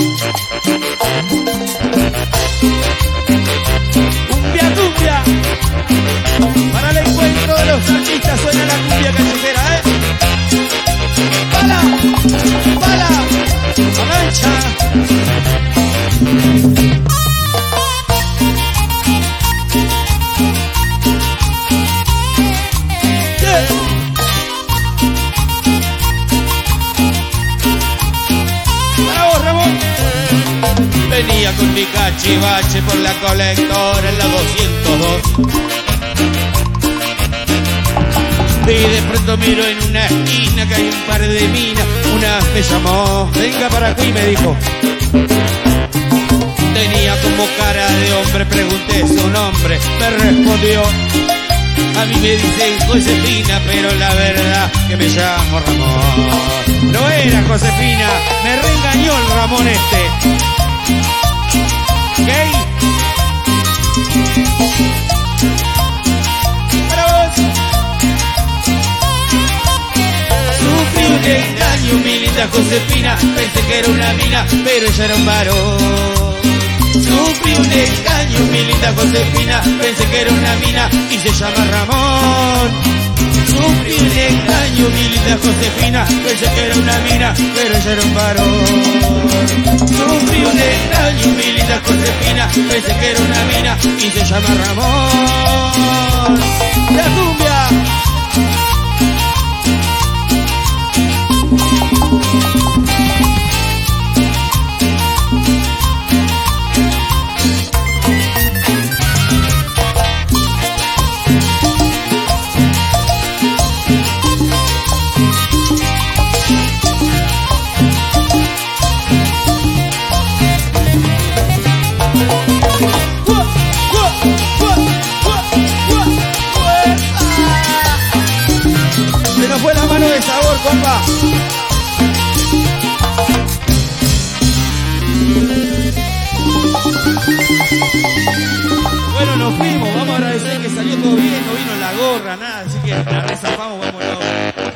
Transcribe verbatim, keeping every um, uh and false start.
Cumbia, cumbia. Para el encuentro de los artistas suena la cumbia callejera, ¿eh? ¡Bala! ¡Bala! ¡Avalancha! Venía con mi cachivache por la colectora en la doscientos dos. Y de pronto miro en una esquina que hay un par de minas. Una me llamó, venga para aquí, me dijo. Tenía como cara de hombre, pregunté su nombre, me respondió. A mí me dicen Josefina, pero la verdad que me llamo Ramón. No era Josefina, me reengañó el Ramón este. Gay. Para vos. Sufrí un engaño, mi linda Josefina. Pensé que era una mina, pero ella era un varón. Sufrí un engaño, mi linda Josefina. Pensé que era una mina y se llama Ramón. Sufrí un engaño, mi linda Josefina. Pensé que era una mina, pero ella era un varón. Sufrí un engaño, mi linda Josefina. Pensé que era una mina y se llama Ramón. ¡La cumbia! Se nos fue la mano de sabor, compa. Bueno, nos fuimos. Vamos a agradecer que salió todo bien. No vino la gorra, nada. Así que la rezafamos, vámonos.